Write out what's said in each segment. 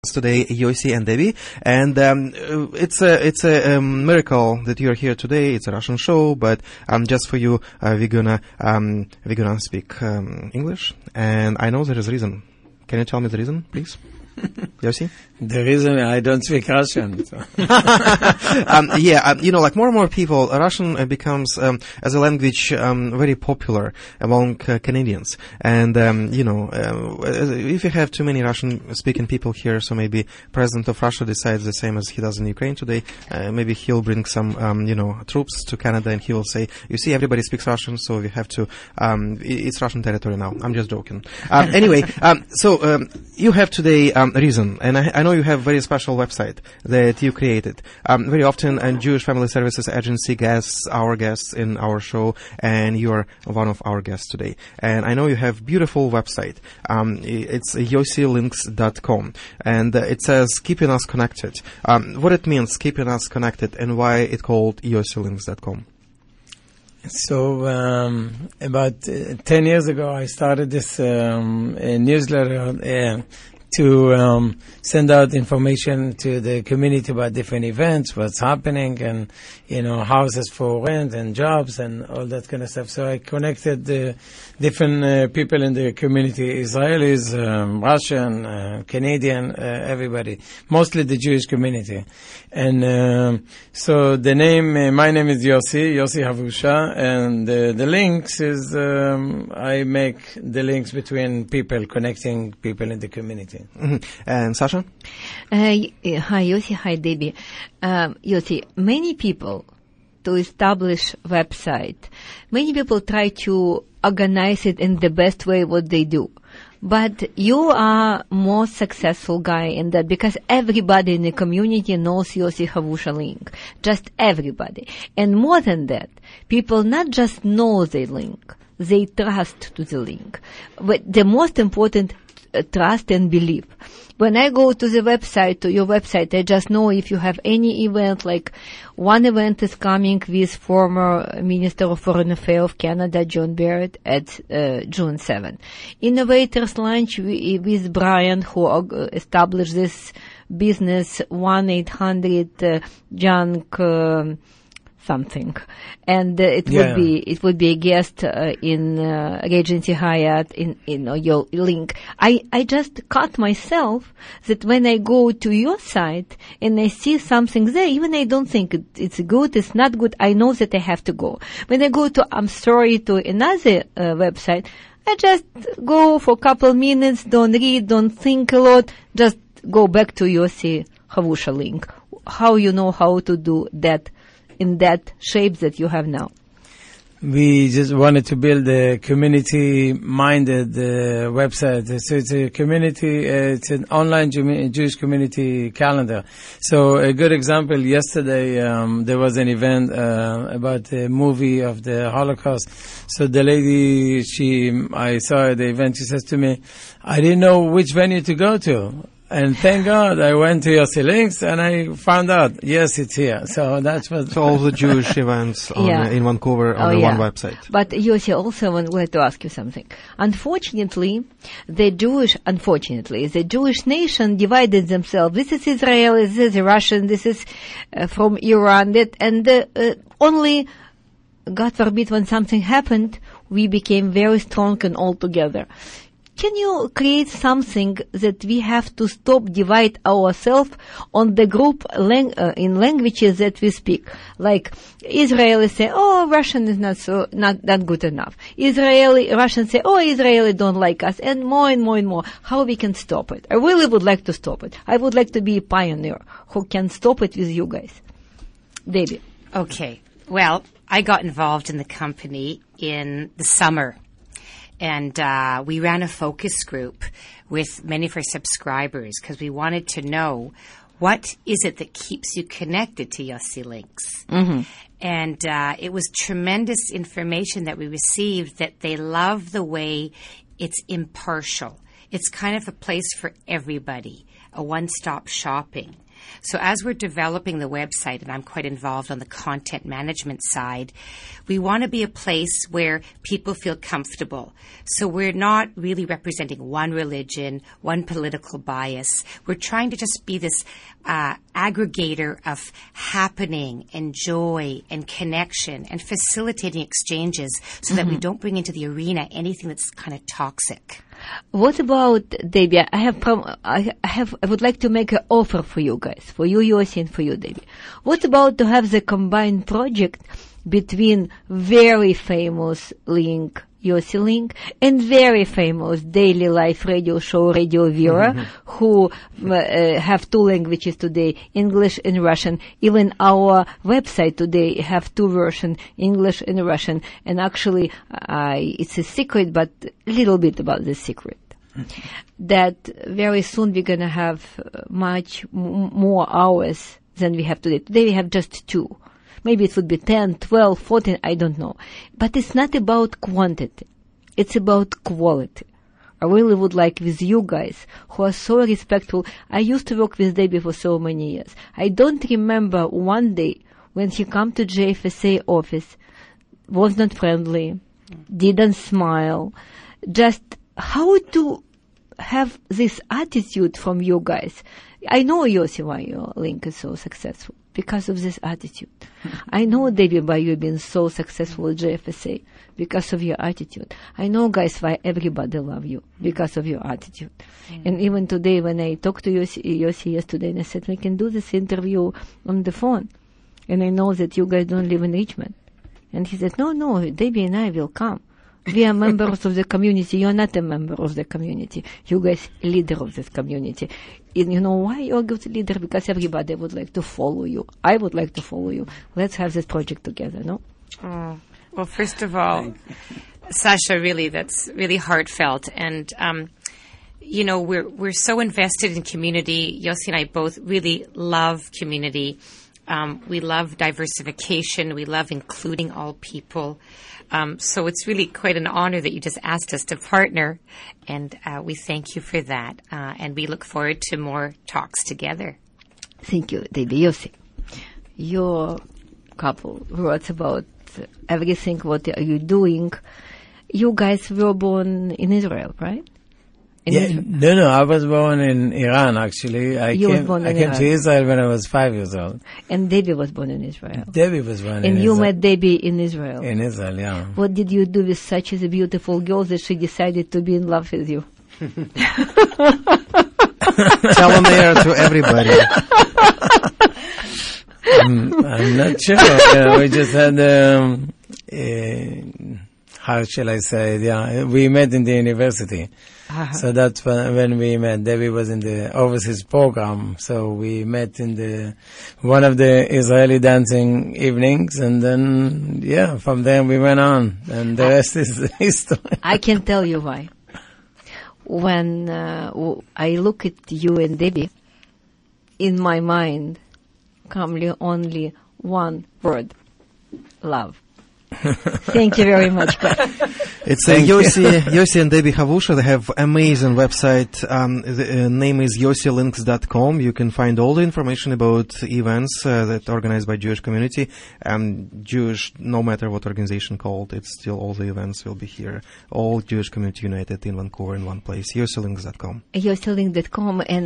Today, Yossi and Debbie, and it's a miracle that you're here today. It's a Russian show, but just for you, we're gonna speak English, and I know there is a reason. Can you tell me the reason, please? Yossi? The reason I don't speak Russian. So. Like more and more people, Russian becomes as a language very popular among Canadians. And if you have too many Russian-speaking people here, so maybe President of Russia decides the same as he does in Ukraine today. Maybe he'll bring some troops to Canada, and he will say, "You see, everybody speaks Russian, so we have to. It's Russian territory now." I'm just joking. So you have today a reason, and I know you have a very special website that you created. Very often, Jewish Family Services Agency guests our guests in our show, and you are one of our guests today. And I know you have beautiful website. It's yossilinks.com, and it says keeping us connected. What it means, keeping us connected, and why it called yossilinks.com. So about 10 years ago, I started this newsletter to send out information to the community about different events, what's happening, and houses for rent and jobs and all that kind of stuff. So I connected the different people in the community: Israelis, Russian, Canadian, everybody, mostly the Jewish community. And so the name, my name is Yossi Havusha, and the links is I make the links between people, connecting people in the community. Mm-hmm. And Sasha? Hi, Yossi. Hi, Debbie. Yossi, many people to establish website, many people try to organize it in the best way what they do. But you are more successful guy in that, because everybody in the community knows Yossi Havusha link. Just everybody. And more than that, people not just know the link, they trust to the link. But the most important, trust and belief. When I go to the website, to your website, I just know if you have any event, like one event is coming with former Minister of Foreign Affairs of Canada, John Barrett, at June 7. Innovators Lunch with Brian, who established this business, 1-800-junk something, and it would be a guest in Regency Hyatt in your link. I just caught myself that when I go to your site and I see something there, even I don't think it's good, it's not good, I know that I have to go. When I go to another website, I just go for a couple minutes, don't read, don't think a lot, just go back to Yossi Havusha link. How you know how to do that in that shape that you have now? We just wanted to build a community-minded website. So it's a community, it's an online Jewish community calendar. So a good example, yesterday there was an event about the movie of the Holocaust. So the lady, I saw at the event, she says to me, I didn't know which venue to go to. And thank God I went to Yossi Links and I found out, yes, it's here. So that's what... So all the Jewish events in Vancouver on one website. But Yossi, also I wanted to ask you something. Unfortunately, the Jewish nation divided themselves. This is Israel, this is Russian, this is from Iran. Only, God forbid, when something happened, we became very strong and all together. Can you create something that we have to stop divide ourselves on the group in languages that we speak? Like Israelis say, "Oh, Russian is not good enough." Russians say, "Oh, Israeli don't like us," and more and more and more. How we can stop it? I really would like to stop it. I would like to be a pioneer who can stop it with you guys. Debbie. Okay. Well, I got involved in the company in the summer. And we ran a focus group with many of our subscribers because we wanted to know what is it that keeps you connected to Yossi Links. Mm-hmm. And it was tremendous information that we received, that they love the way it's impartial. It's kind of a place for everybody. a one-stop shopping. So as we're developing the website, and I'm quite involved on the content management side, we want to be a place where people feel comfortable. So we're not really representing one religion, one political bias. We're trying to just be this aggregator of happening and joy and connection and facilitating exchanges so that we don't bring into the arena anything that's kind of toxic. What about, Debbie? I would like to make an offer for you guys, for you, Yossi, and for you, Debbie. What about to have the combined project between very famous Link, Yossi Link, and very famous daily life radio show Radio Vera, who have two languages today, English and Russian. Even our website today have two versions, English and Russian. And actually, it's a secret, but a little bit about the secret. That very soon we're going to have much more hours than we have today. Today we have just 2. Maybe it would be 10, 12, 14, I don't know. But it's not about quantity. It's about quality. I really would like with you guys who are so respectful. I used to work with Debbie for so many years. I don't remember one day when he come to JFSA office, was not friendly, didn't smile. Just how to have this attitude from you guys. I know, Yossi, why your Link is so successful. Because of this attitude. I know, Debbie, why you've been so successful at JFSA. Because of your attitude. I know, guys, why everybody love you. Because of your attitude. And even today, when I talked to Yossi yesterday, and I said, we can do this interview on the phone. And I know that you guys don't live in Richmond. And he said, no, Debbie and I will come. We are members of the community. You are not a member of the community. You guys leader of this community. And you know why you're a good leader? Because everybody would like to follow you. I would like to follow you. Let's have this project together, no? Oh, well, first of all, Sasha, really, that's really heartfelt. And, we're so invested in community. Yossi and I both really love community. We love diversification. We love including all people. So it's really quite an honor that you just asked us to partner, and we thank you for that. And we look forward to more talks together. Thank you, Debbie. Yossi, your couple wrote about everything what are you doing. You guys were born in Israel, right? No, I was born in Iran, actually. I came to Israel when I was 5 years old. And Debbie was born in Israel. Debbie was born in Israel. And you met Debbie in Israel. In Israel, yeah. What did you do with such a beautiful girl that she decided to be in love with you? Telomere to everybody. I'm not sure. We just had, how shall I say it? Yeah, we met in the university. So that's when we met. Debbie was in the overseas program, so we met in one of the Israeli dancing evenings, and then from there we went on, and the rest is history. I can tell you why. When I look at you and Debbie, in my mind comes only one word: love. Thank you very much, guys. It's Yossi and Debbie Havusha. They have amazing website. The name is yossilinks.com. You can find all the information about events that are organized by Jewish community. Jewish, no matter what organization called, it's still all the events will be here. All Jewish community united in Vancouver in one place. yossilinks.com. yossilinks.com, and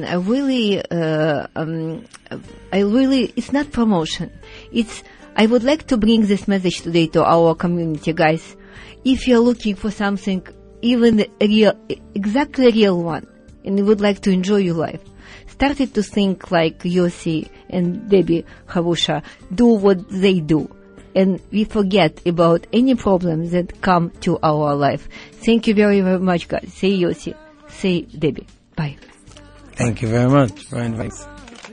I really, it's not promotion. I would like to bring this message today to our community, guys. If you're looking for something, even real, exactly real one, and you would like to enjoy your life, started to think like Yossi and Debbie Havusha, do what they do. And we forget about any problems that come to our life. Thank you very, very much, guys. Say Yossi, say Debbie. Bye. Thank you very much for inviting us.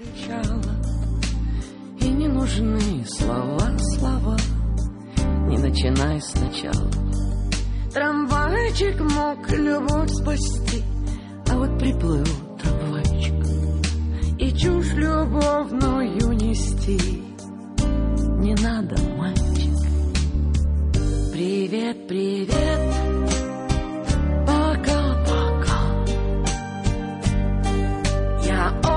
Нужны слова, не начинай сначала. Трамвайчик мог любовь спасти, а вот приплыл трамвайчик, и чушь любовную нести не надо, мальчик. Привет, привет, пока-пока. Я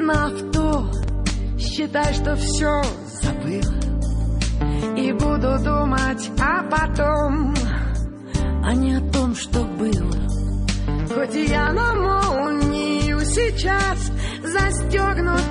на авто, считай, что все забыла. И буду думать о потом, а не о том, что было. Хоть я на молнию сейчас застегнут